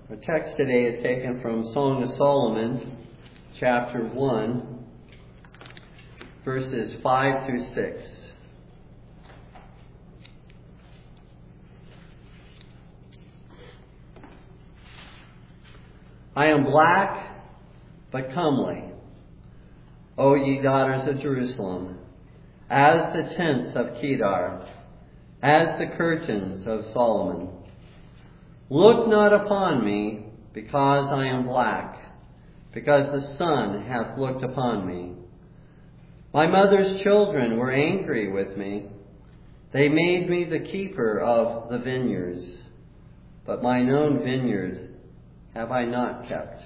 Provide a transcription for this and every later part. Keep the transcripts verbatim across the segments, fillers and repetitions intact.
Our text today is taken from Song of Solomon, chapter one, verses five through six. I am black, but comely, O ye daughters of Jerusalem, as the tents of Kedar, as the curtains of Solomon. Look not upon me, because I am black, because the sun hath looked upon me. My mother's children were angry with me. They made me the keeper of the vineyards, but mine own vineyard have I not kept.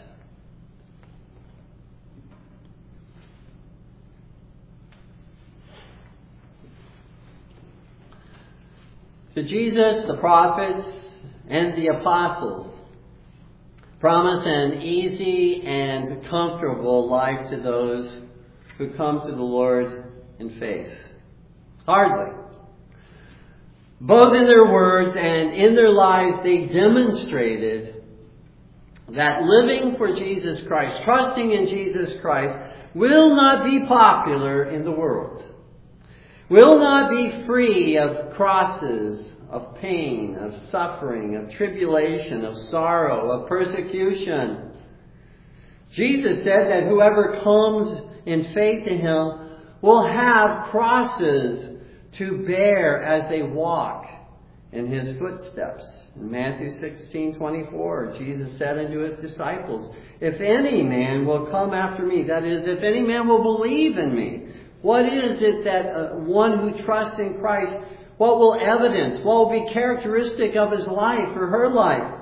To Jesus, the prophets, and the apostles promise an easy and comfortable life to those who come to the Lord in faith. Hardly. Both in their words and in their lives, they demonstrated that living for Jesus Christ, trusting in Jesus Christ, will not be popular in the world. Will not be free of crosses, of pain, of suffering, of tribulation, of sorrow, of persecution. Jesus said that whoever comes in faith to Him will have crosses to bear as they walk in His footsteps. In Matthew sixteen twenty-four, Jesus said unto His disciples, if any man will come after me, that is, if any man will believe in me, what is it that uh, one who trusts in Christ, what will evidence, what will be characteristic of his life or her life?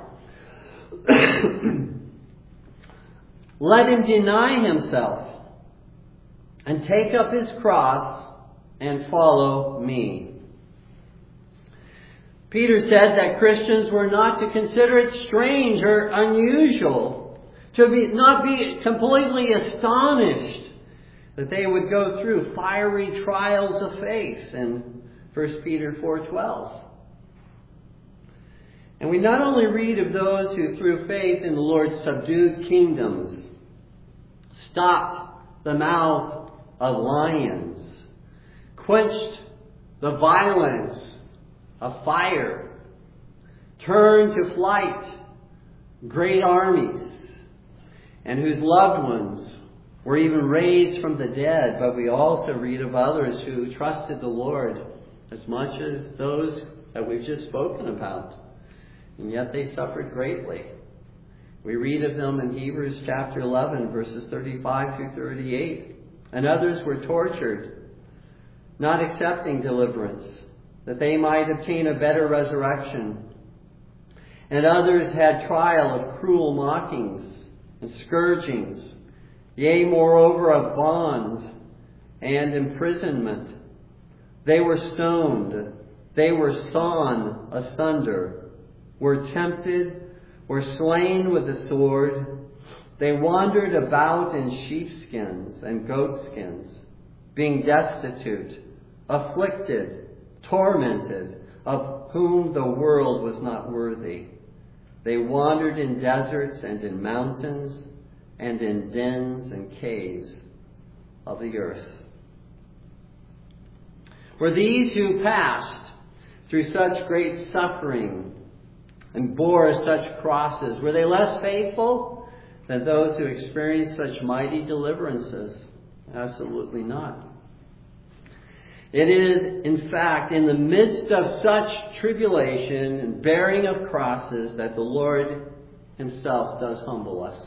Let him deny himself and take up his cross and follow me. Peter said that Christians were not to consider it strange or unusual, to be not be completely astonished that they would go through fiery trials of faith in First Peter four twelve. And we not only read of those who through faith in the Lord subdued kingdoms, stopped the mouth of lions, quenched the violence of fire, turned to flight great armies, and whose loved ones were even raised from the dead. But we also read of others who trusted the Lord as much as those that we've just spoken about, and yet they suffered greatly. We read of them in Hebrews chapter eleven, verses thirty-five through thirty-eight. And others were tortured, not accepting deliverance, that they might obtain a better resurrection. And others had trial of cruel mockings and scourgings, yea, moreover, of bonds and imprisonment. They were stoned, they were sawn asunder, were tempted, were slain with the sword. They wandered about in sheepskins and goatskins, being destitute, afflicted, tormented, of whom the world was not worthy. They wandered in deserts and in mountains and in dens and caves of the earth. Were these who passed through such great suffering and bore such crosses, were they less faithful than those who experienced such mighty deliverances? Absolutely not. It is, in fact, in the midst of such tribulation and bearing of crosses that the Lord Himself does humble us.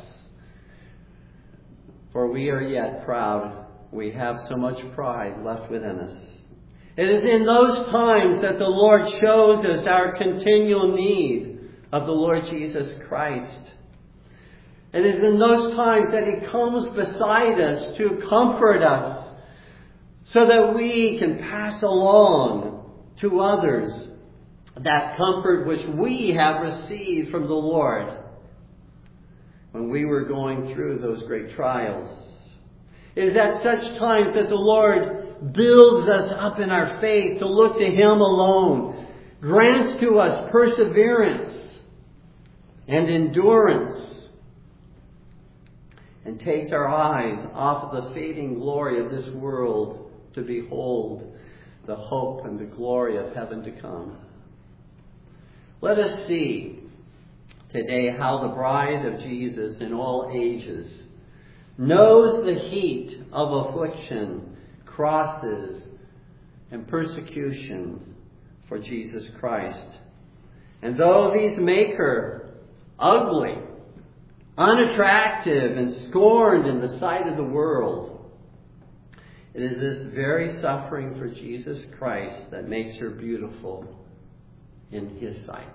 For we are yet proud. We have so much pride left within us. It is in those times that the Lord shows us our continual need of the Lord Jesus Christ. It is in those times that He comes beside us to comfort us, so that we can pass along to others that comfort which we have received from the Lord when we were going through those great trials. It is at such times that the Lord builds us up in our faith to look to Him alone, grants to us perseverance, and endurance, and takes our eyes off of the fading glory of this world to behold the hope and the glory of heaven to come. Let us see today how the bride of Jesus in all ages knows the heat of affliction, crosses, and persecution for Jesus Christ. And though these make her ugly, unattractive, and scorned in the sight of the world, it is this very suffering for Jesus Christ that makes her beautiful in His sight.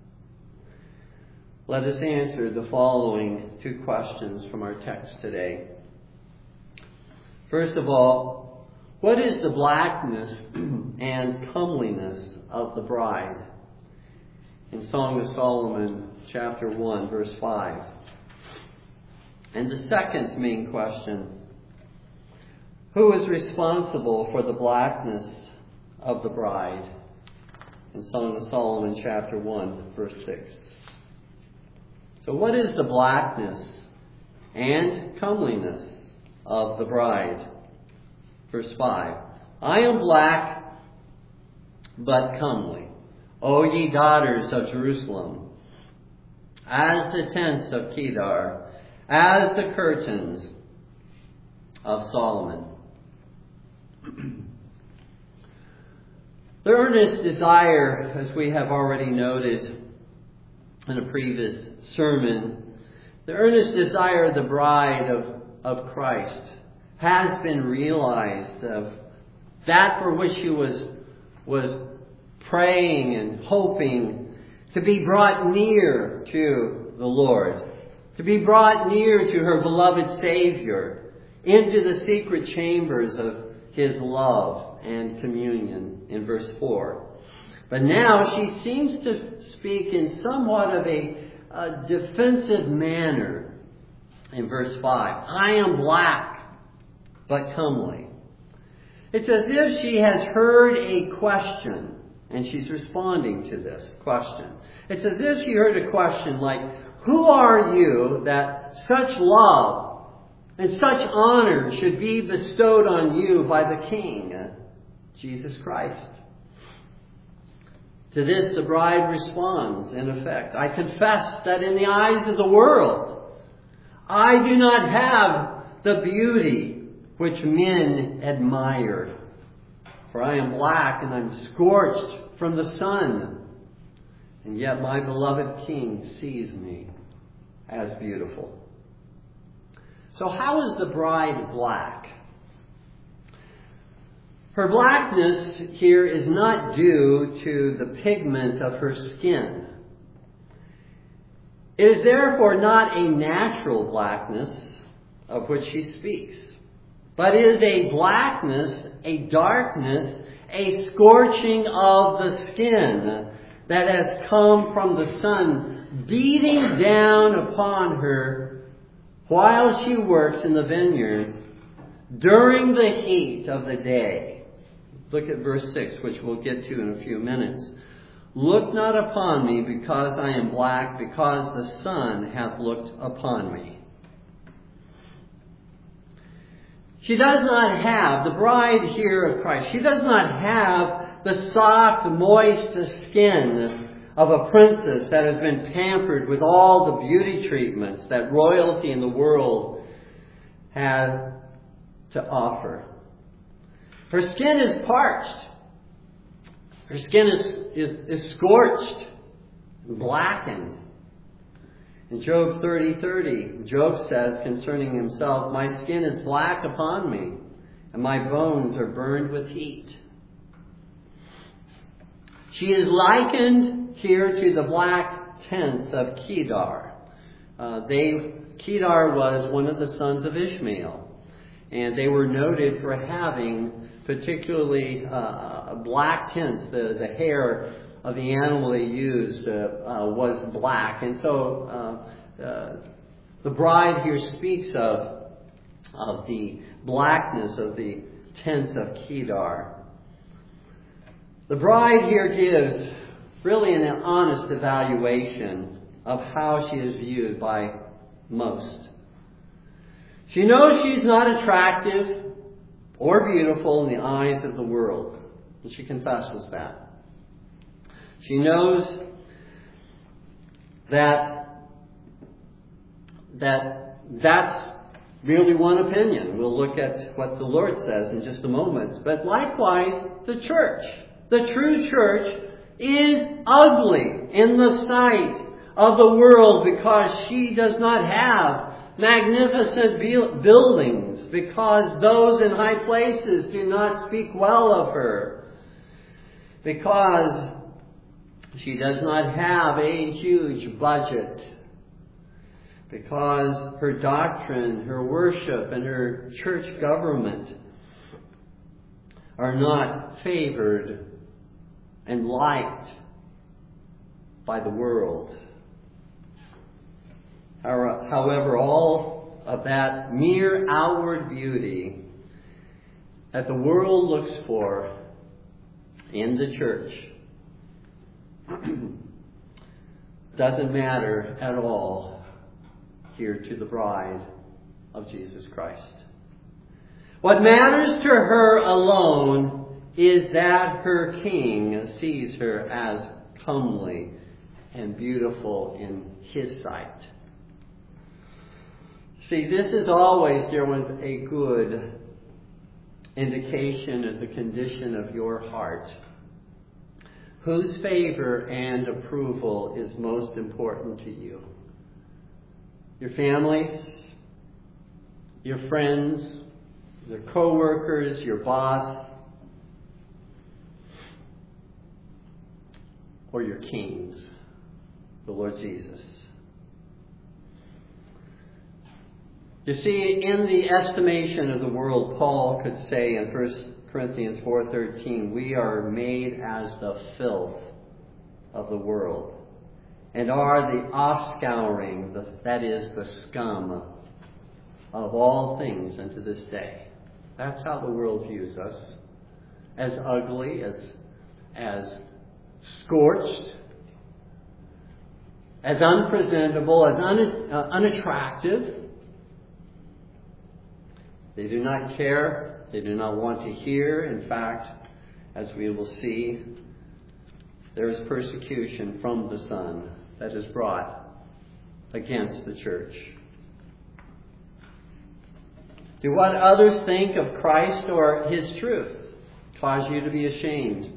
Let us answer the following two questions from our text today. First of all, what is the blackness and comeliness of the bride? In Song of Solomon, chapter one, verse five. And the second main question, who is responsible for the blackness of the bride? In Song of Solomon, chapter one, verse six. So what is the blackness and comeliness of the bride? Verse five. I am black, but comely, O ye daughters of Jerusalem, as the tents of Kedar, as the curtains of Solomon. The earnest desire, as we have already noted in a previous sermon, the earnest desire of the bride of, of Christ has been realized, of that for which she was, was praying and hoping, to be brought near to the Lord, to be brought near to her beloved Savior, into the secret chambers of His love and communion, in verse four. But now she seems to speak in somewhat of a, a defensive manner in verse five. I am black, but comely. It's as if she has heard a question, and she's responding to this question. It's as if she heard a question like, who are you that such love and such honor should be bestowed on you by the King, Jesus Christ? To this the bride responds, in effect, I confess that in the eyes of the world, I do not have the beauty which men admire. For I am black and I'm scorched from the sun, and yet my beloved King sees me as beautiful. So how is the bride black? Her blackness here is not due to the pigment of her skin. It is therefore not a natural blackness of which she speaks, but is a blackness, a darkness, a scorching of the skin that has come from the sun beating down upon her while she works in the vineyards during the heat of the day. Look at verse six, which we'll get to in a few minutes. Look not upon me because I am black, because the sun hath looked upon me. She does not have, the bride here of Christ, she does not have the soft, moist skin of a princess that has been pampered with all the beauty treatments that royalty in the world have to offer. Her skin is parched. Her skin is, is, is scorched, blackened. In Job thirty thirty, Job says concerning himself, my skin is black upon me, and my bones are burned with heat. She is likened here to the black tents of Kedar. Uh, they, Kedar was one of the sons of Ishmael, and they were noted for having particularly uh, black tents. The, the hair of the animal they used uh, uh, was black. And so uh, uh, the bride here speaks of, of the blackness of the tents of Kedar. The bride here gives really an honest evaluation of how she is viewed by most. She knows she's not attractive or beautiful in the eyes of the world, and she confesses that. She knows that that that's merely one opinion. We'll look at what the Lord says in just a moment. But likewise, the church, the true church, is ugly in the sight of the world because she does not have magnificent buildings, because those in high places do not speak well of her, because she does not have a huge budget, because her doctrine, her worship, and her church government are not favored and liked by the world. However, all of that mere outward beauty that the world looks for in the church doesn't matter at all here to the bride of Jesus Christ. What matters to her alone is that her King sees her as comely and beautiful in His sight. See, this is always, dear ones, a good indication of the condition of your heart. Whose favor and approval is most important to you? Your families, your friends, your co-workers, your boss, or your kings, the Lord Jesus? You see, in the estimation of the world, Paul could say in First Corinthians four thirteen, we are made as the filth of the world, and are the offscouring, the, that is, the scum of all things unto this day. That's how the world views us. As ugly, as, as scorched, as unpresentable, as un, uh, unattractive. They do not care. They do not want to hear. In fact, as we will see, there is persecution from the Son that is brought against the church. Do what others think of Christ or His truth cause you to be ashamed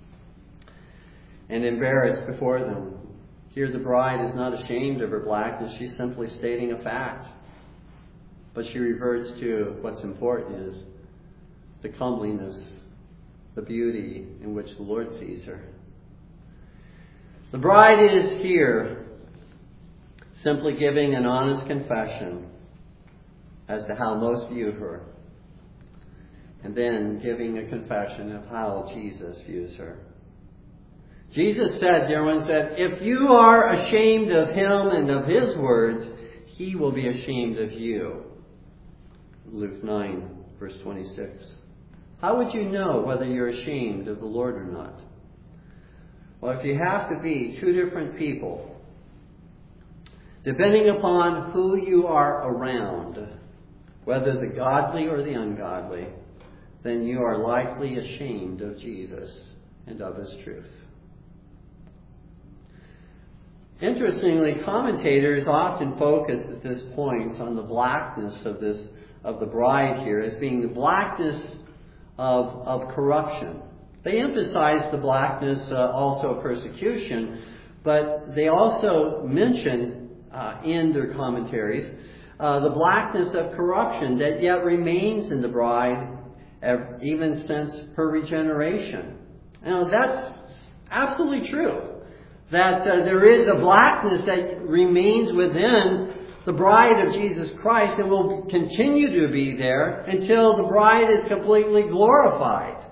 and embarrassed before them? Here the bride is not ashamed of her blackness. She's simply stating a fact. But she reverts to what's important is the comeliness, the beauty in which the Lord sees her. The bride is here simply giving an honest confession as to how most view her, and then giving a confession of how Jesus views her. Jesus said, dear ones, that if you are ashamed of Him and of His words, He will be ashamed of you. Luke nine, verse twenty-six. How would you know whether you're ashamed of the Lord or not? Well, if you have to be two different people, depending upon who you are around, whether the godly or the ungodly, then you are likely ashamed of Jesus and of His truth. Interestingly, commentators often focus at this point on the blackness of this of the bride here as being the blackness of, of corruption. They emphasize the blackness uh, also of persecution, but they also mention uh, in their commentaries uh, the blackness of corruption that yet remains in the bride even since her regeneration. Now that's absolutely true, that uh, there is a blackness that remains within the bride of Jesus Christ and will continue to be there until the bride is completely glorified.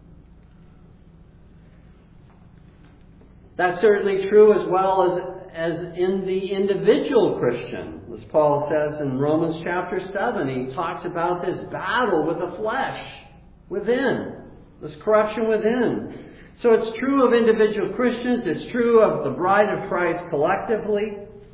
That's certainly true as well as, as in the individual Christian. As Paul says in Romans chapter seven, he talks about this battle with the flesh within, this corruption within. So it's true of individual Christians, it's true of the bride of Christ collectively.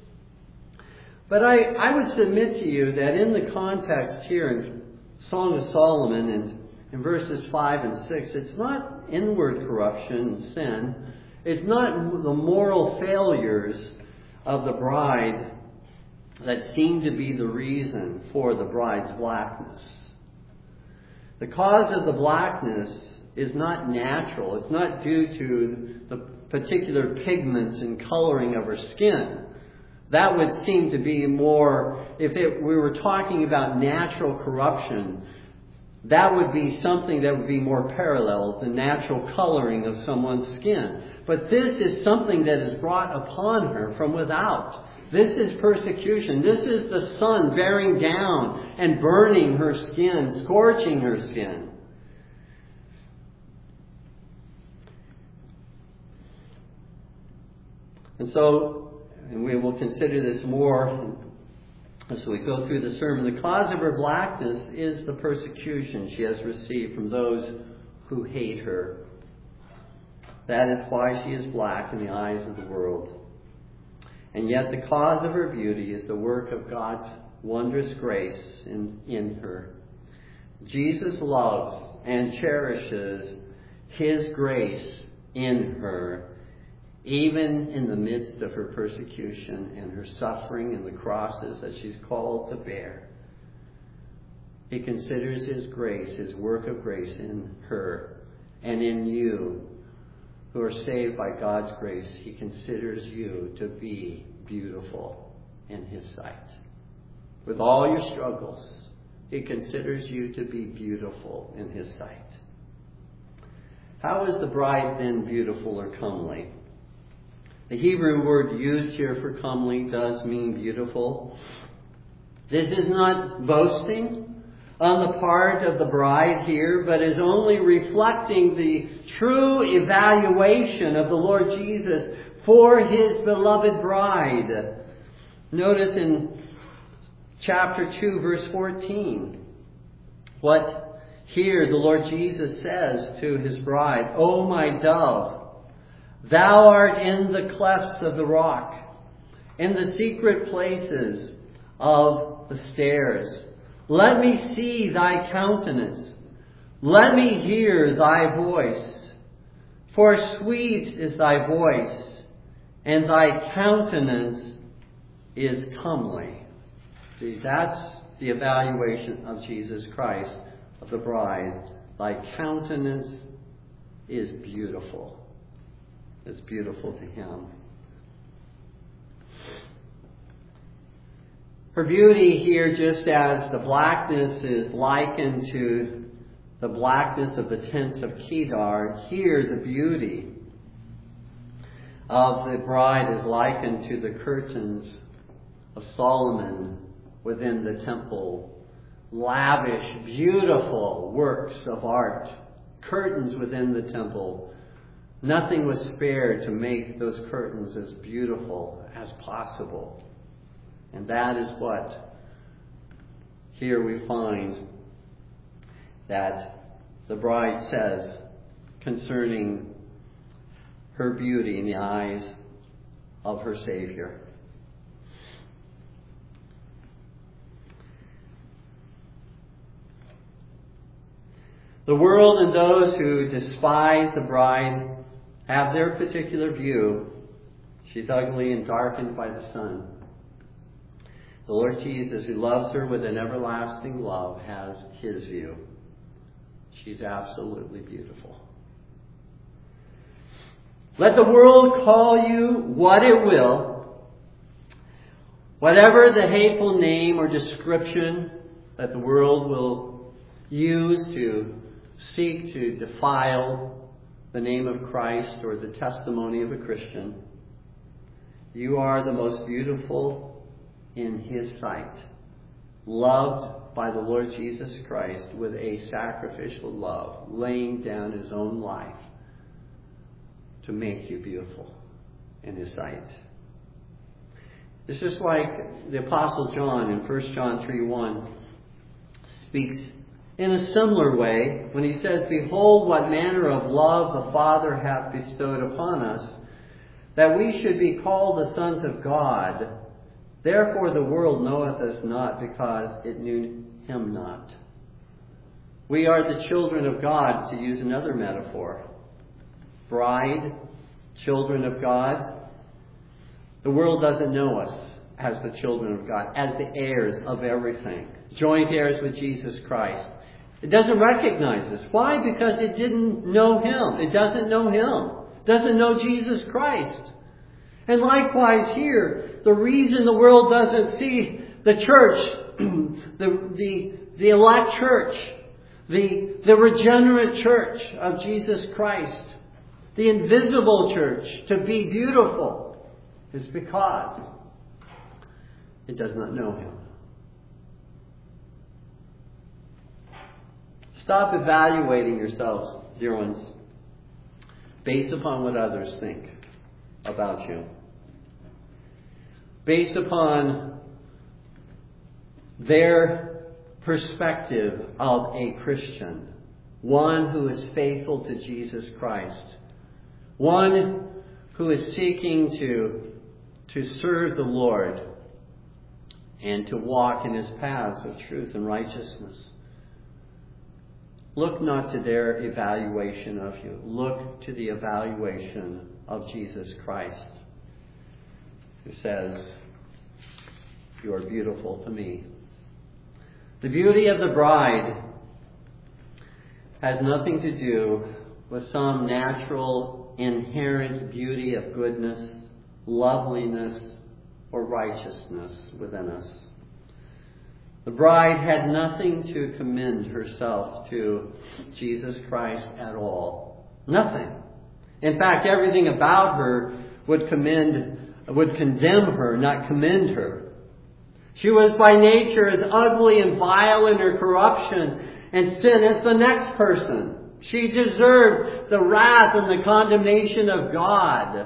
But I, I would submit to you that in the context here in Song of Solomon and in verses five and six, it's not inward corruption and sin. It's not the moral failures of the bride that seem to be the reason for the bride's blackness. The cause of the blackness is not natural. It's not due to the particular pigments and coloring of her skin. That would seem to be more, if it, we were talking about natural corruption, that would be something that would be more parallel to the natural coloring of someone's skin. But this is something that is brought upon her from without. This is persecution. This is the sun bearing down and burning her skin, scorching her skin. And so, and we will consider this more as we go through the sermon. The cause of her blackness is the persecution she has received from those who hate her. That is why she is black in the eyes of the world. And yet the cause of her beauty is the work of God's wondrous grace in, in her. Jesus loves and cherishes His grace in her, even in the midst of her persecution and her suffering and the crosses that she's called to bear. He considers His grace, His work of grace in her and in you who are saved by God's grace. He considers you to be beautiful in His sight. With all your struggles, He considers you to be beautiful in His sight. How is the bride then beautiful or comely? The Hebrew word used here for comely does mean beautiful. This is not boasting on the part of the bride here, but is only reflecting the true evaluation of the Lord Jesus for His beloved bride. Notice in chapter two, verse fourteen, what here the Lord Jesus says to His bride, "O my dove, thou art in the clefts of the rock, in the secret places of the stairs. Let me see thy countenance. Let me hear thy voice. For sweet is thy voice, and thy countenance is comely." See, that's the evaluation of Jesus Christ, of the bride. Thy countenance is beautiful. It's beautiful to Him. Her beauty here, just as the blackness is likened to the blackness of the tents of Kedar, here the beauty of the bride is likened to the curtains of Solomon within the temple. Lavish, beautiful works of art. Curtains within the temple. Nothing was spared to make those curtains as beautiful as possible. And that is what here we find that the bride says concerning her beauty in the eyes of her Savior. The world and those who despise the bride have their particular view. She's ugly and darkened by the sun. The Lord Jesus, who loves her with an everlasting love, has His view. She's absolutely beautiful. Let the world call you what it will. Whatever the hateful name or description that the world will use to seek to defile the name of Christ or the testimony of a Christian, you are the most beautiful in His sight, loved by the Lord Jesus Christ with a sacrificial love, laying down His own life to make you beautiful in His sight. It's just like the Apostle John in First John three one speaks in a similar way when he says, "Behold, what manner of love the Father hath bestowed upon us, that we should be called the sons of God. Therefore the world knoweth us not, because it knew him not. We are the children of God, to use another metaphor. Bride, children of God. The world doesn't know us as the children of God, as the heirs of everything, joint heirs with Jesus Christ. It doesn't recognize us. Why? Because it didn't know him. It doesn't know him. It doesn't know Jesus Christ. And likewise here, the reason the world doesn't see the church, the, the, the elect church, the, the regenerate church of Jesus Christ, the invisible church, to be beautiful, is because it does not know him. Stop evaluating yourselves, dear ones, based upon what others think about you. Based upon their perspective of a Christian. One who is faithful to Jesus Christ. One who is seeking to, to serve the Lord and to walk in his paths of truth and righteousness. Look not to their evaluation of you. Look to the evaluation of Jesus Christ, who says, "You are beautiful to me." The beauty of the bride has nothing to do with some natural, inherent beauty of goodness, loveliness, or righteousness within us. The bride had nothing to commend herself to Jesus Christ at all. Nothing. In fact, everything about her would commend, would condemn her, not commend her. She was by nature as ugly and vile in her corruption and sin as the next person. She deserved the wrath and the condemnation of God.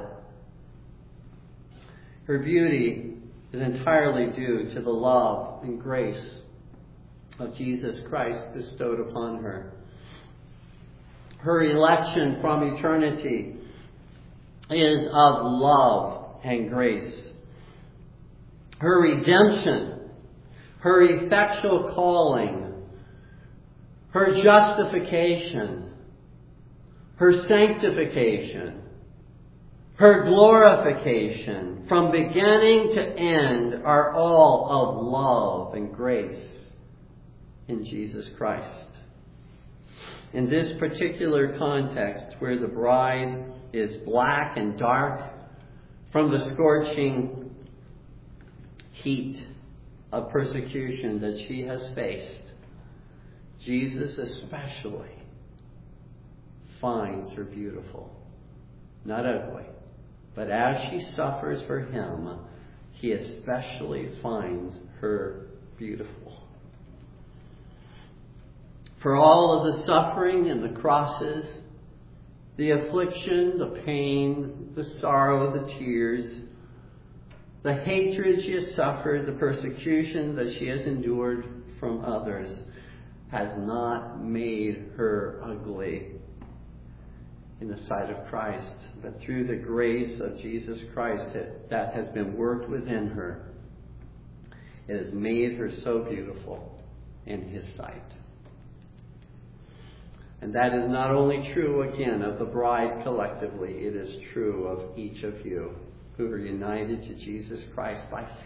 Her beauty is entirely due to the love and grace of Jesus Christ bestowed upon her. Her election from eternity is of love and grace. Her redemption, her effectual calling, her justification, her sanctification, her glorification, from beginning to end, are all of love and grace in Jesus Christ. In this particular context, where the bride is black and dark from the scorching heat of persecution that she has faced, Jesus especially finds her beautiful, not ugly. But as she suffers for him, he especially finds her beautiful. For all of the suffering and the crosses, the affliction, the pain, the sorrow, the tears, the hatred she has suffered, the persecution that she has endured from others, has not made her ugly in the sight of Christ, but through the grace of Jesus Christ that, that has been worked within her, it has made her so beautiful in his sight. And that is not only true, again, of the bride collectively, it is true of each of you who are united to Jesus Christ by faith.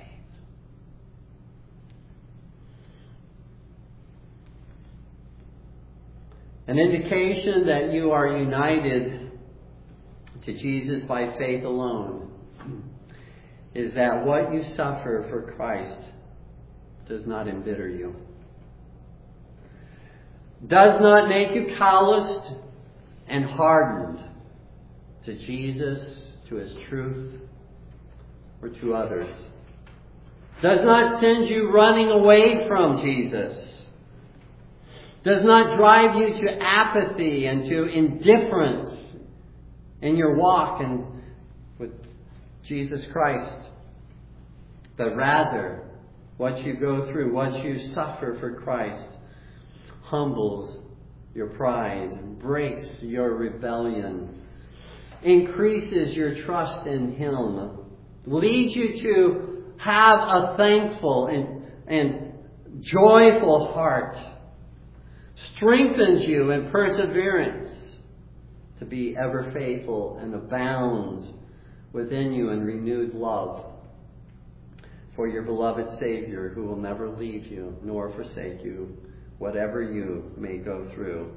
An indication that you are united to Jesus by faith alone is that what you suffer for Christ does not embitter you, does not make you calloused and hardened to Jesus, to his truth, or to others, does not send you running away from Jesus, does not drive you to apathy and to indifference in your walk and with Jesus Christ, but rather what you go through, what you suffer for Christ, humbles your pride, breaks your rebellion, increases your trust in him, leads you to have a thankful and, and joyful heart, strengthens you in perseverance to be ever faithful, and abounds within you in renewed love for your beloved Savior, who will never leave you nor forsake you, whatever you may go through.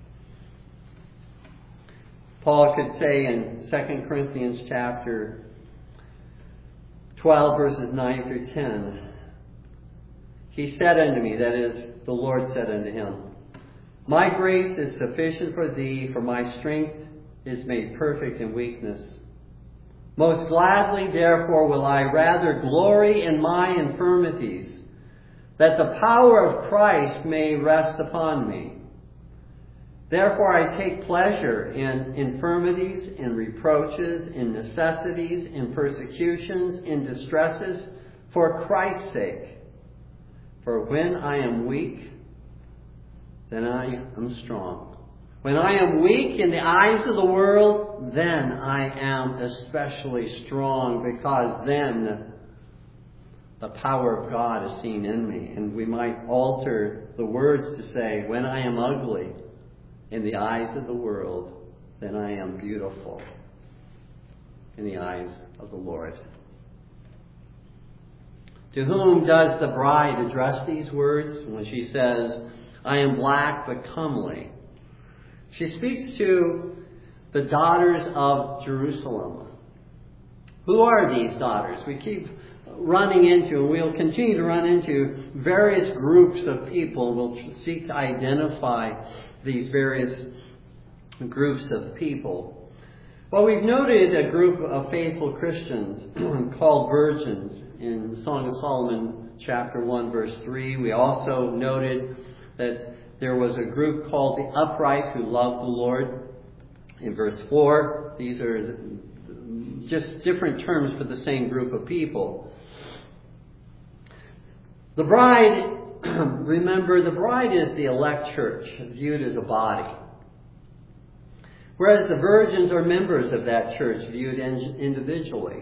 Paul could say in Second Corinthians chapter twelve, verses nine through ten, he said unto me, that is, the Lord said unto him, my grace is sufficient for thee, for my strength is made perfect in weakness. Most gladly, therefore, will I rather glory in my infirmities, that the power of Christ may rest upon me. Therefore I take pleasure in infirmities, in reproaches, in necessities, in persecutions, in distresses, for Christ's sake. For when I am weak, then I am strong. When I am weak in the eyes of the world, then I am especially strong, because then the power of God is seen in me. And we might alter the words to say, when I am ugly in the eyes of the world, then I am beautiful in the eyes of the Lord. To whom does the bride address these words when she says, I am black but comely? She speaks to the daughters of Jerusalem. Who are these daughters? We keep running into, and we'll continue to run into, various groups of people. We'll seek to identify these various groups of people. Well, we've noted a group of faithful Christians called virgins in Song of Solomon chapter one, verse three. We also noted that there was a group called the upright who loved the Lord in verse four. These are just different terms for the same group of people. The bride, remember, the bride is the elect church, viewed as a body. Whereas the virgins are members of that church, viewed individually.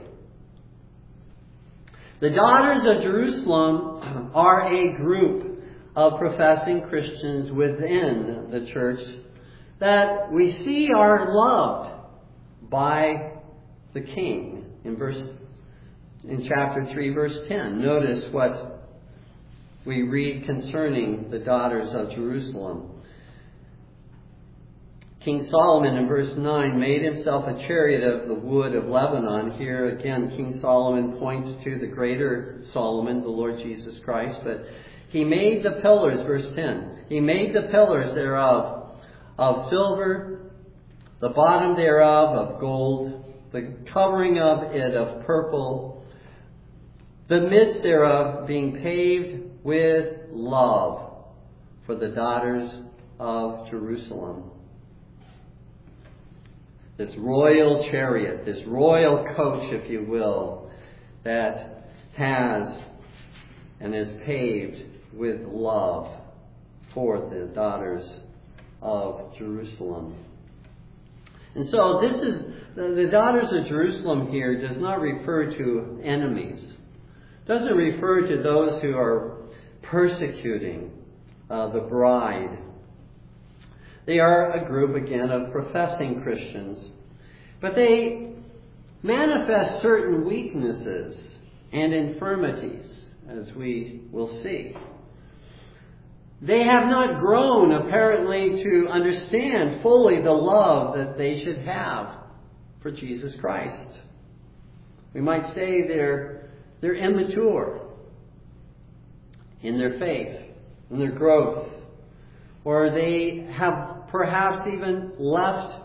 The daughters of Jerusalem are a group of professing Christians within the church that we see are loved by the King. In verse, in chapter three, verse ten, notice what we read concerning the daughters of Jerusalem. King Solomon in verse nine made himself a chariot of the wood of Lebanon. Here again, King Solomon points to the greater Solomon, the Lord Jesus Christ. But he made the pillars, verse ten. He made the pillars thereof of silver, the bottom thereof of gold, the covering of it of purple, the midst thereof being paved with love for the daughters of Jerusalem. This royal chariot, this royal coach, if you will, that has and is paved with love for the daughters of Jerusalem. And so this is, the, the daughters of Jerusalem here does not refer to enemies. It doesn't refer to those who are persecuting uh, the bride. They are a group, again, of professing Christians. But they manifest certain weaknesses and infirmities, as we will see. They have not grown, apparently, to understand fully the love that they should have for Jesus Christ. We might say they're, they're immature in their faith, in their growth. Or they have perhaps even left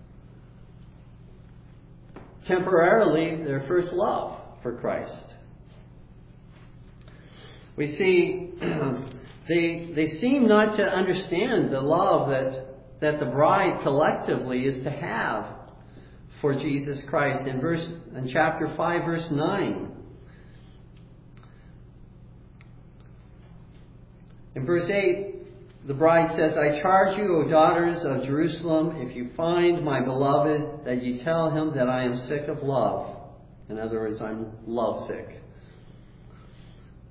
temporarily their first love for Christ. We see they they seem not to understand the love that, that the bride collectively is to have for Jesus Christ. In verse in chapter five, verse nine. In verse eight, the bride says, I charge you, O daughters of Jerusalem, if you find my beloved, that you tell him that I am sick of love. In other words, I'm lovesick.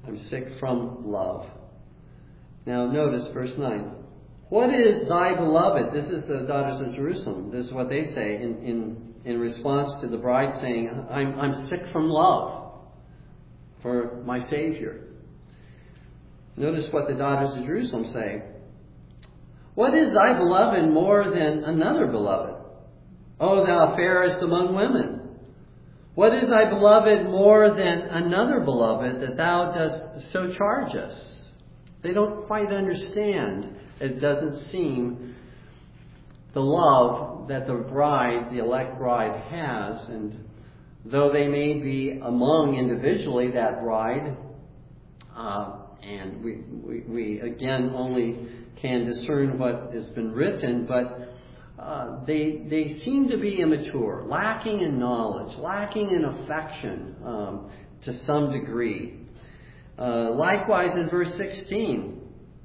I'm sick from love. Now notice verse nine. What is thy beloved? This is the daughters of Jerusalem. This is what they say in, in, in response to the bride saying, I'm, I'm sick from love for my Savior. Notice what the daughters of Jerusalem say. What is thy beloved more than another beloved? O thou fairest among women. What is thy beloved more than another beloved that thou dost so charge us? They don't quite understand. It doesn't seem the love that the bride, the elect bride, has. And though they may be among individually that bride, uh, and we, we, we again only can discern what has been written, but uh, they they seem to be immature, lacking in knowledge, lacking in affection um, to some degree. Uh, likewise in verse sixteen,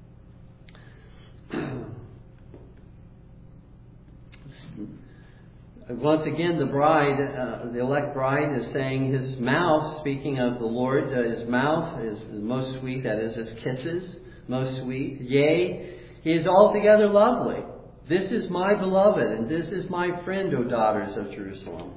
once again, the bride, uh, the elect bride is saying his mouth, speaking of the Lord, uh, his mouth is most sweet, that is, his kisses, most sweet. Yea, he is altogether lovely. This is my beloved, and this is my friend, O daughters of Jerusalem.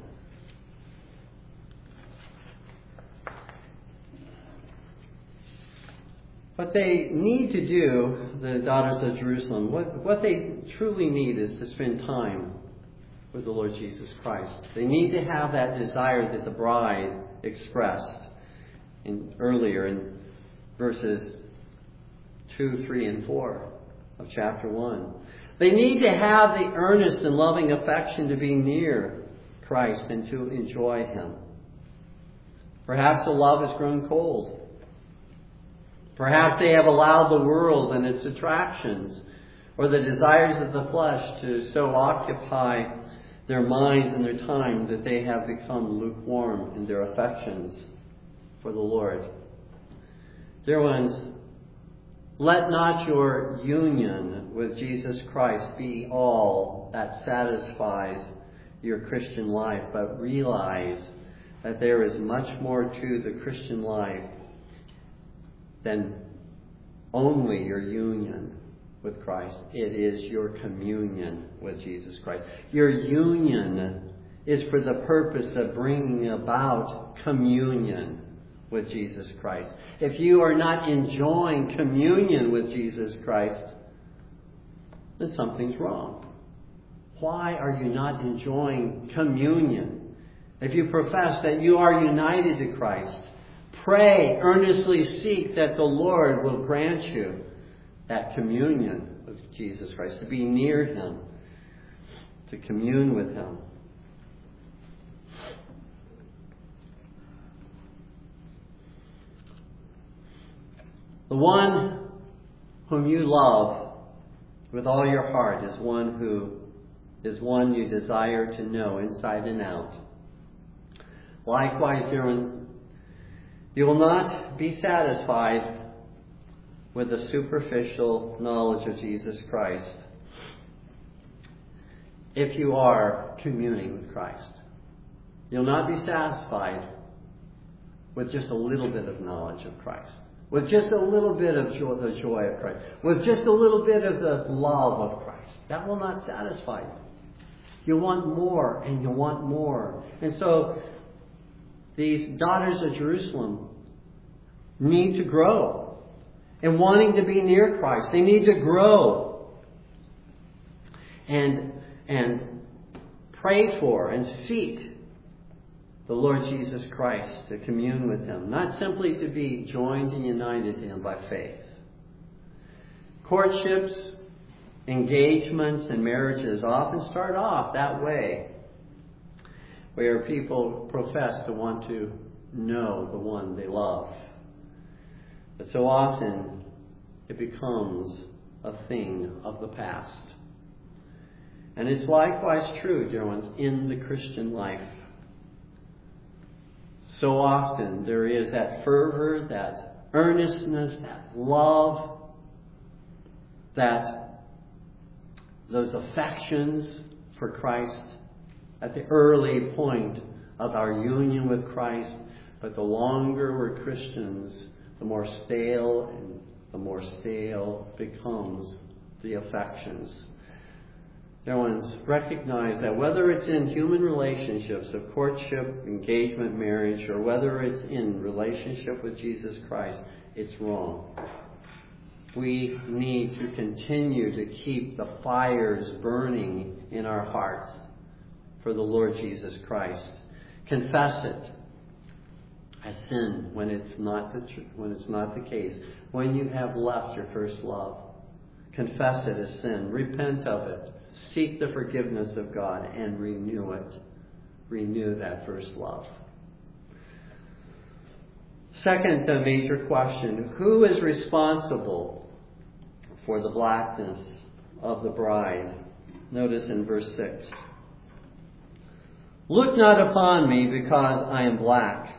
What they need to do, the daughters of Jerusalem, what, what they truly need is to spend time with the Lord Jesus Christ. They need to have that desire that the bride expressed in, earlier in verses two, three, and four of chapter one. They need to have the earnest and loving affection to be near Christ and to enjoy Him. Perhaps the love has grown cold. Perhaps they have allowed the world and its attractions or the desires of the flesh to so occupy their minds and their time that they have become lukewarm in their affections for the Lord. Dear ones, let not your union with Jesus Christ be all that satisfies your Christian life, but realize that there is much more to the Christian life than only your union with Christ. It is your communion with Jesus Christ. Your union is for the purpose of bringing about communion with Jesus Christ. If you are not enjoying communion with Jesus Christ, then something's wrong. Why are you not enjoying communion? If you profess that you are united to Christ, pray, earnestly seek that the Lord will grant you that communion with Jesus Christ, to be near Him, to commune with Him. The one whom you love with all your heart is one who is one you desire to know inside and out. Likewise, dear ones, you will not be satisfied with the superficial knowledge of Jesus Christ if you are communing with Christ. You'll not be satisfied with just a little bit of knowledge of Christ, with just a little bit of joy, the joy of Christ, with just a little bit of the love of Christ. That will not satisfy you. You want more, and you want more. And so these daughters of Jerusalem need to grow in wanting to be near Christ. They need to grow and, and pray for and seek the Lord Jesus Christ, to commune with Him, not simply to be joined and united to Him by faith. Courtships, engagements, and marriages often start off that way, where people profess to want to know the one they love. But so often it becomes a thing of the past. And it's likewise true, dear ones, in the Christian life. So often there is that fervor, that earnestness, that love, that those affections for Christ at the early point of our union with Christ. But the longer we're Christians, the more stale and the more stale becomes the affections. Dear ones, recognize that whether it's in human relationships of courtship, engagement, marriage, or whether it's in relationship with Jesus Christ, it's wrong. We need to continue to keep the fires burning in our hearts for the Lord Jesus Christ. Confess it as sin when it's not the tr- when it's not the case. When you have left your first love, confess it as sin. Repent of it. Seek the forgiveness of God and renew it. Renew that first love. Second uh, major question: who is responsible for the blackness of the bride? Notice in verse six. Look not upon me because I am black,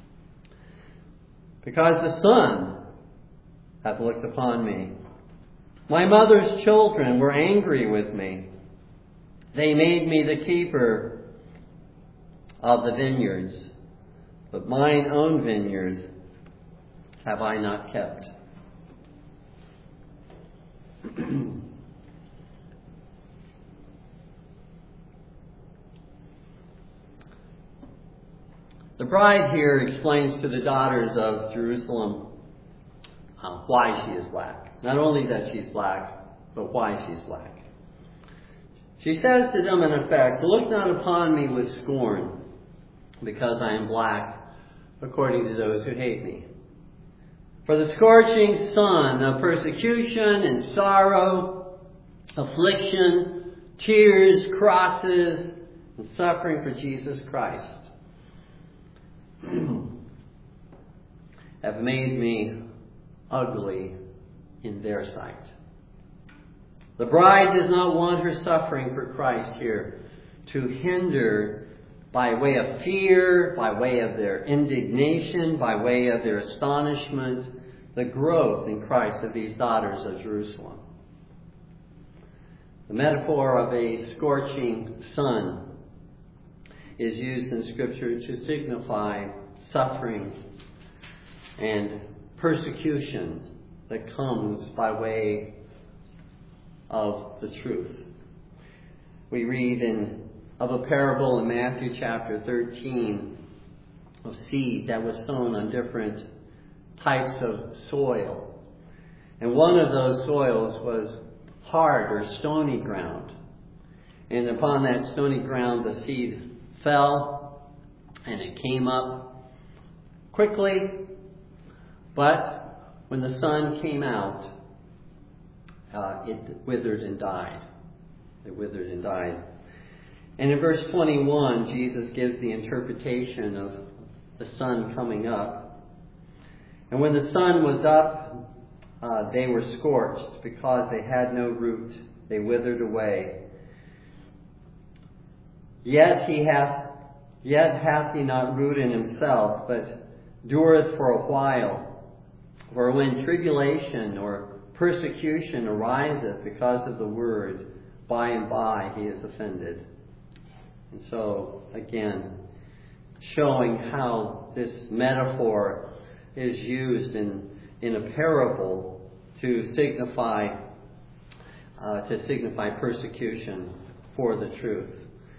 because the sun hath looked upon me. My mother's children were angry with me. They made me the keeper of the vineyards, but mine own vineyard have I not kept. The bride here explains to the daughters of Jerusalem uh, why she is black. Not only that she's black, but why she's black. She says to them in effect, look not upon me with scorn, because I am black, according to those who hate me. For the scorching sun of persecution and sorrow, affliction, tears, crosses, and suffering for Jesus Christ have made me ugly in their sight. The bride does not want her suffering for Christ here to hinder, by way of fear, by way of their indignation, by way of their astonishment, the growth in Christ of these daughters of Jerusalem. The metaphor of a scorching sun is used in Scripture to signify suffering and persecution that comes by way of the truth. We read in of a parable in Matthew chapter thirteen of seed that was sown on different types of soil. And one of those soils was hard or stony ground. And upon that stony ground the seed fell and it came up quickly, but when the sun came out, uh, it withered and died. It withered and died. And in verse twenty-one, Jesus gives the interpretation of the sun coming up. And when the sun was up, uh, they were scorched because they had no root. They withered away. Yet he hath, yet hath he not root in himself, but dureth for a while. For when tribulation or persecution ariseth because of the word, by and by he is offended. And so, again, showing how this metaphor is used in, in a parable to signify uh, to signify persecution for the truth.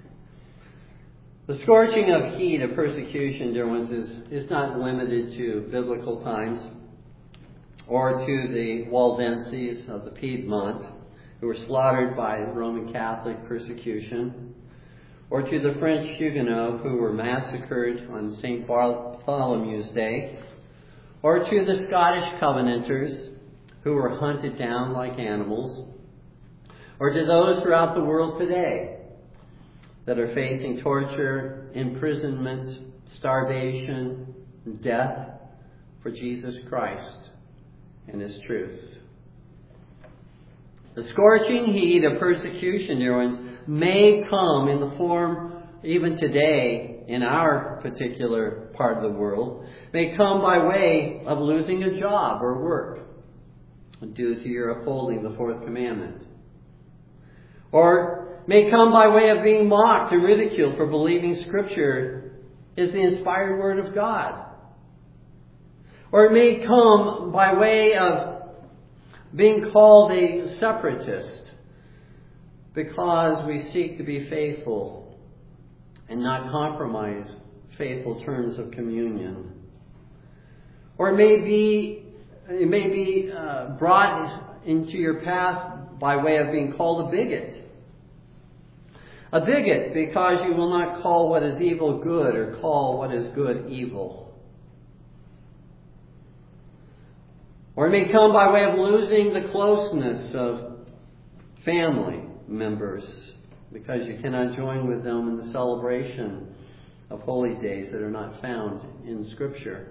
The scorching of heat of persecution, dear ones, is, is not limited to biblical times or to the Waldenses of the Piedmont who were slaughtered by Roman Catholic persecution, or to the French Huguenots who were massacred on Saint Bartholomew's Day, or to the Scottish Covenanters who were hunted down like animals, or to those throughout the world today that are facing torture, imprisonment, starvation, death for Jesus Christ and His truth. The scorching heat of persecution, dear ones, may come in the form, even today, in our particular part of the world, may come by way of losing a job or work due to your upholding the fourth commandment. Or may come by way of being mocked and ridiculed for believing Scripture is the inspired Word of God. Or it may come by way of being called a separatist because we seek to be faithful and not compromise faithful terms of communion. Or it may be, it may be uh, brought into your path by way of being called a bigot. A bigot because you will not call what is evil good or call what is good evil. Or it may come by way of losing the closeness of family members because you cannot join with them in the celebration of holy days that are not found in Scripture.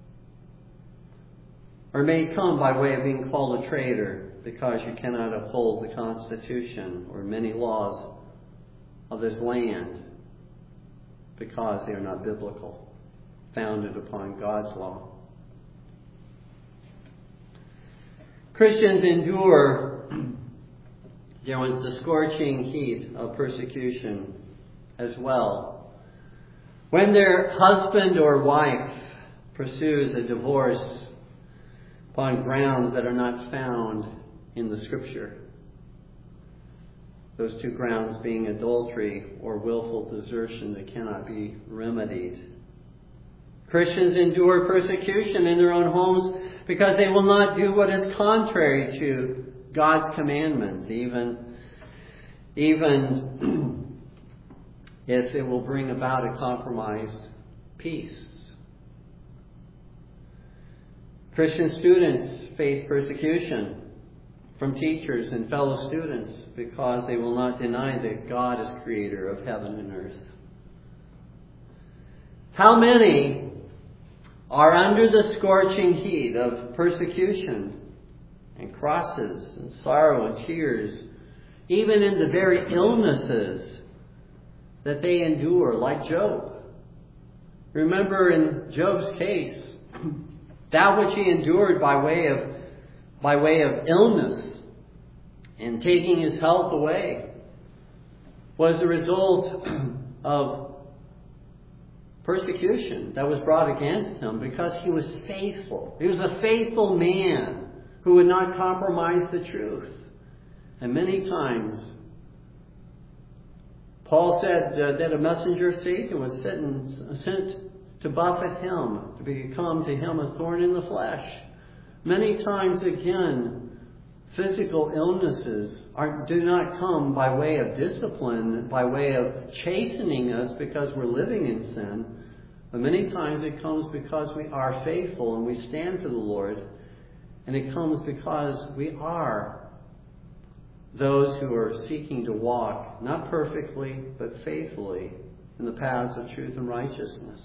Or it may come by way of being called a traitor because you cannot uphold the Constitution or many laws of this land because they are not biblical, founded upon God's law. Christians endure, there was the scorching heat of persecution as well. When their husband or wife pursues a divorce upon grounds that are not found in the Scripture, those two grounds being adultery or willful desertion that cannot be remedied. Christians endure persecution in their own homes because they will not do what is contrary to God's commandments, even, even if it will bring about a compromised peace. Christian students face persecution from teachers and fellow students because they will not deny that God is creator of heaven and earth. How many are under the scorching heat of persecution and crosses and sorrow and tears, even in the very illnesses that they endure, like Job? Remember in Job's case, that which he endured by way of by way of illness and taking his health away was the result of persecution that was brought against him because he was faithful. He was a faithful man who would not compromise the truth. And many times, Paul said uh, that a messenger of Satan was sent, sent to buffet him, to become to him a thorn in the flesh. Many times again, physical illnesses are, do not come by way of discipline, by way of chastening us because we're living in sin. But many times it comes because we are faithful and we stand for the Lord. And it comes because we are those who are seeking to walk, not perfectly, but faithfully, in the paths of truth and righteousness.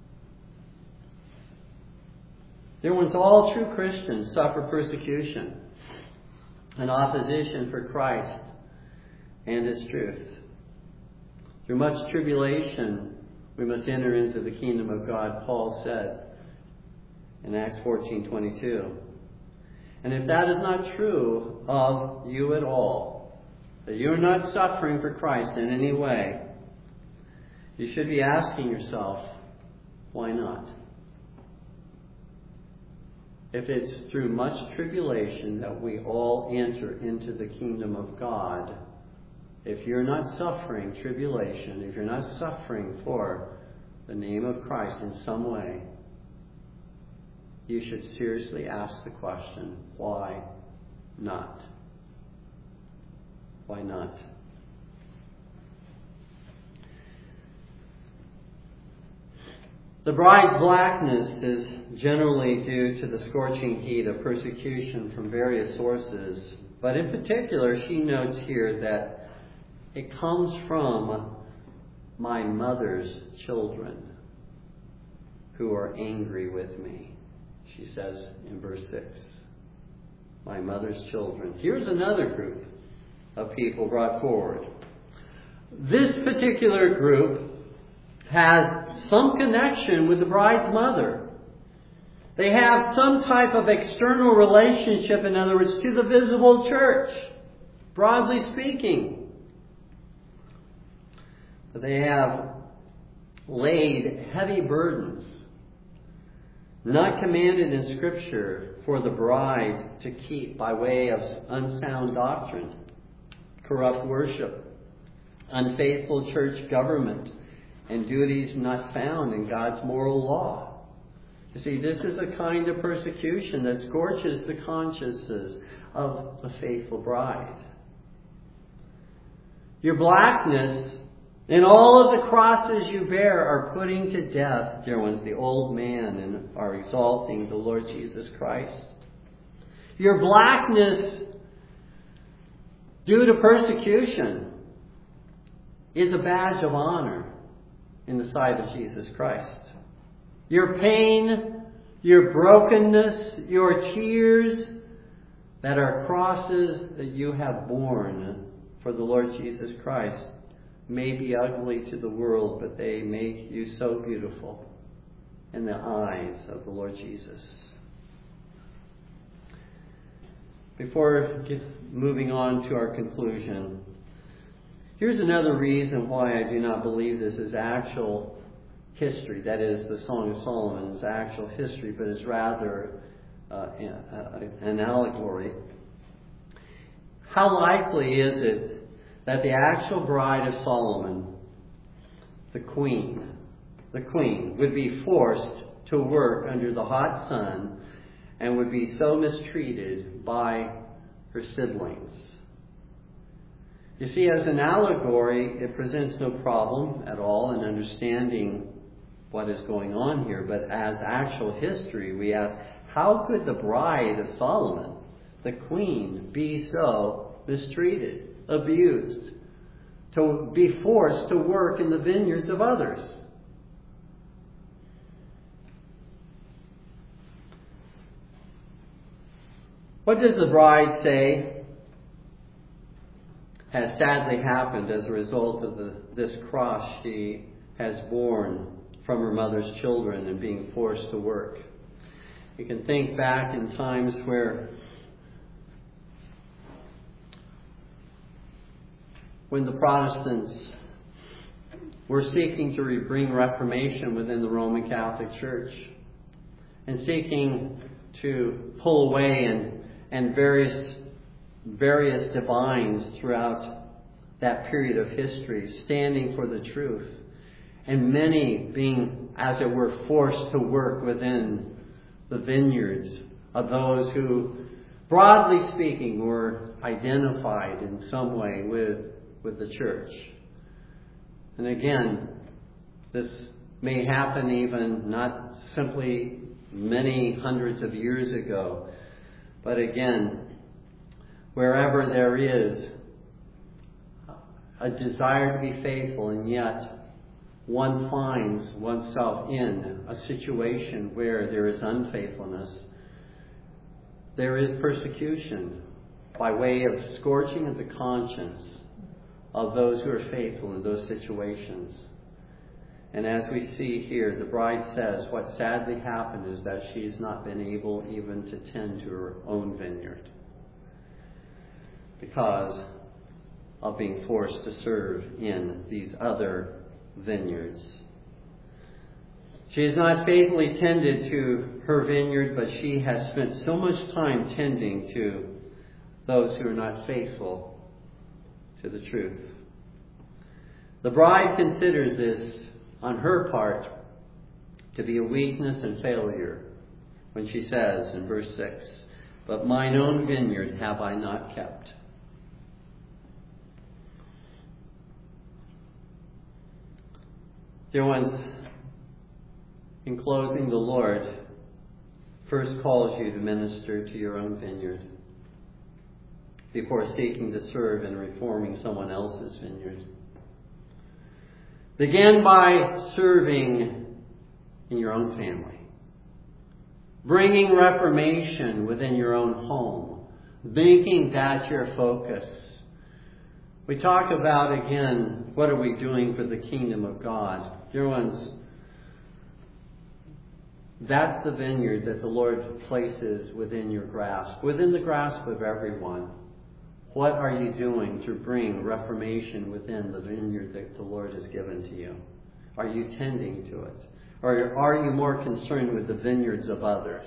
Dear ones, all true Christians suffer persecution and opposition for Christ and His truth. Through much tribulation, we must enter into the kingdom of God, Paul said in Acts fourteen twenty-two. And if that is not true of you at all, that you are not suffering for Christ in any way, you should be asking yourself, why not? If it's through much tribulation that we all enter into the kingdom of God, if you're not suffering tribulation, if you're not suffering for the name of Christ in some way, you should seriously ask the question, why not? Why not? The bride's blackness is generally due to the scorching heat of persecution from various sources, but in particular, she notes here that it comes from my mother's children who are angry with me, she says in verse six. My mother's children. Here's another group of people brought forward. This particular group has some connection with the bride's mother. They have some type of external relationship, in other words, to the visible church, broadly speaking. But they have laid heavy burdens, not commanded in Scripture for the bride to keep by way of unsound doctrine, corrupt worship, unfaithful church government, and duties not found in God's moral law. You see, this is a kind of persecution that scorches the consciences of the faithful bride. Your blackness and all of the crosses you bear are putting to death, dear ones, the old man and are exalting the Lord Jesus Christ. Your blackness due to persecution is a badge of honor in the sight of Jesus Christ. Your pain, your brokenness, your tears that are crosses that you have borne for the Lord Jesus Christ may be ugly to the world, but they make you so beautiful in the eyes of the Lord Jesus. Before moving on to our conclusion, here's another reason why I do not believe this is actual history. That is, the Song of Solomon is actual history, but is rather uh, an allegory. How likely is it that the actual bride of Solomon, the queen, the queen, would be forced to work under the hot sun and would be so mistreated by her siblings? You see, as an allegory, it presents no problem at all in understanding what is going on here. But as actual history, we ask, how could the bride of Solomon, the queen, be so mistreated, abused, to be forced to work in the vineyards of others? What does the bride say has sadly happened as a result of the, this cross she has borne from her mother's children and being forced to work? You can think back in times where when the Protestants were seeking to bring Reformation within the Roman Catholic Church and seeking to pull away and, and various, various divines throughout that period of history standing for the truth, and many being, as it were, forced to work within the vineyards of those who, broadly speaking, were identified in some way with with the church. And again, this may happen even not simply many hundreds of years ago, but again, wherever there is a desire to be faithful and yet one finds oneself in a situation where there is unfaithfulness, there is persecution by way of scorching of the conscience of those who are faithful in those situations. And as we see here, the bride says what sadly happened is that she's not been able even to tend to her own vineyard because of being forced to serve in these other vineyards. She has not faithfully tended to her vineyard, but she has spent so much time tending to those who are not faithful to the truth. The bride considers this on her part to be a weakness and failure when she says in verse six, "But mine own vineyard have I not kept." Dear ones, in closing, the Lord first calls you to minister to your own vineyard before seeking to serve in reforming someone else's vineyard. Begin by serving in your own family, bringing reformation within your own home, making that your focus. We talk about, again, what are we doing for the kingdom of God? Dear ones, that's the vineyard that the Lord places within your grasp, within the grasp of everyone. What are you doing to bring reformation within the vineyard that the Lord has given to you? Are you tending to it? Or are you more concerned with the vineyards of others?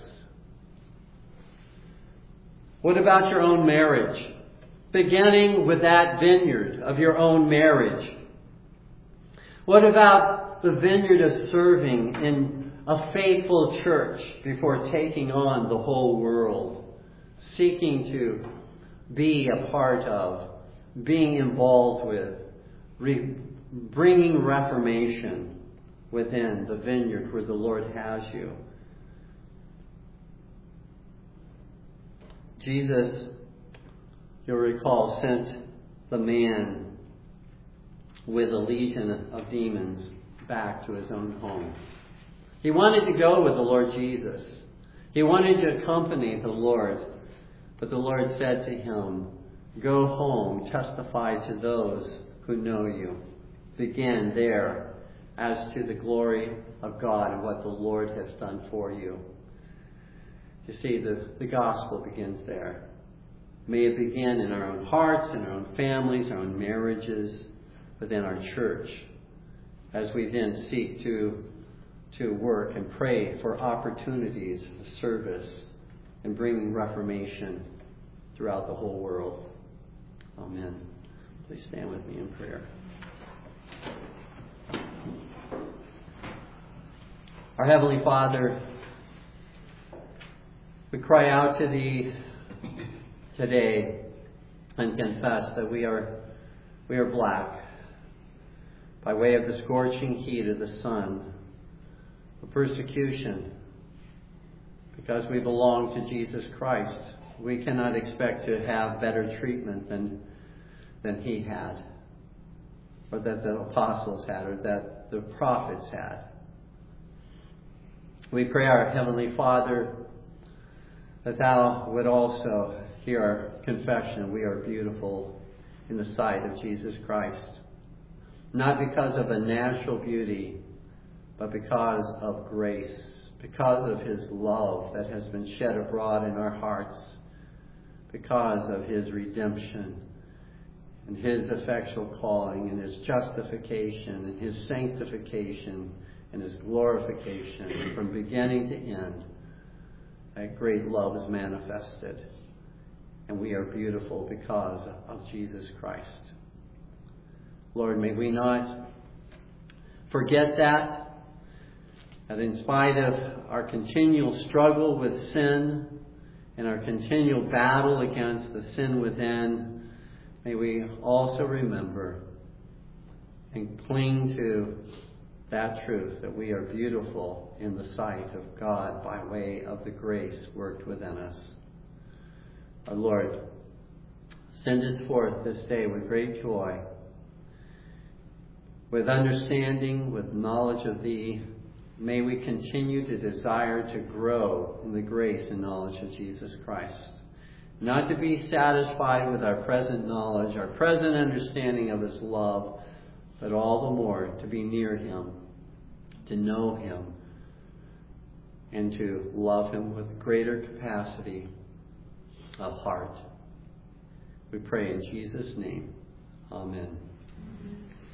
What about your own marriage? Beginning with that vineyard of your own marriage. What about the vineyard of serving in a faithful church before taking on the whole world? Seeking to be a part of, being involved with, re- bringing reformation within the vineyard where the Lord has you. Jesus, you'll recall, sent the man with a legion of demons back to his own home. He wanted to go with the Lord Jesus. He wanted to accompany the Lord. But the Lord said to him, "Go home, testify to those who know you. Begin there as to the glory of God and what the Lord has done for you." You see, the, the gospel begins there. May it begin in our own hearts, in our own families, our own marriages, within our church, as we then seek to, to work and pray for opportunities of service and bringing reformation throughout the whole world. Amen. Please stand with me in prayer. Our Heavenly Father, we cry out to Thee today and confess that we are we are black by way of the scorching heat of the sun, the persecution, because we belong to Jesus Christ. We cannot expect to have better treatment than than He had, or that the apostles had, or that the prophets had. We pray, our Heavenly Father, that Thou would also hear our confession. We are beautiful in the sight of Jesus Christ. Not because of a natural beauty, but because of grace, because of His love that has been shed abroad in our hearts, because of His redemption and His effectual calling and His justification and His sanctification and His glorification from beginning to end. That great love is manifested. And we are beautiful because of Jesus Christ. Lord, may we not forget that, that in spite of our continual struggle with sin and our continual battle against the sin within, may we also remember and cling to that truth that we are beautiful in the sight of God by way of the grace worked within us. Our Lord, send us forth this day with great joy, with understanding, with knowledge of Thee. May we continue to desire to grow in the grace and knowledge of Jesus Christ. Not to be satisfied with our present knowledge, our present understanding of His love, but all the more to be near Him, to know Him, and to love Him with greater capacity of heart. We pray in Jesus' name. Amen.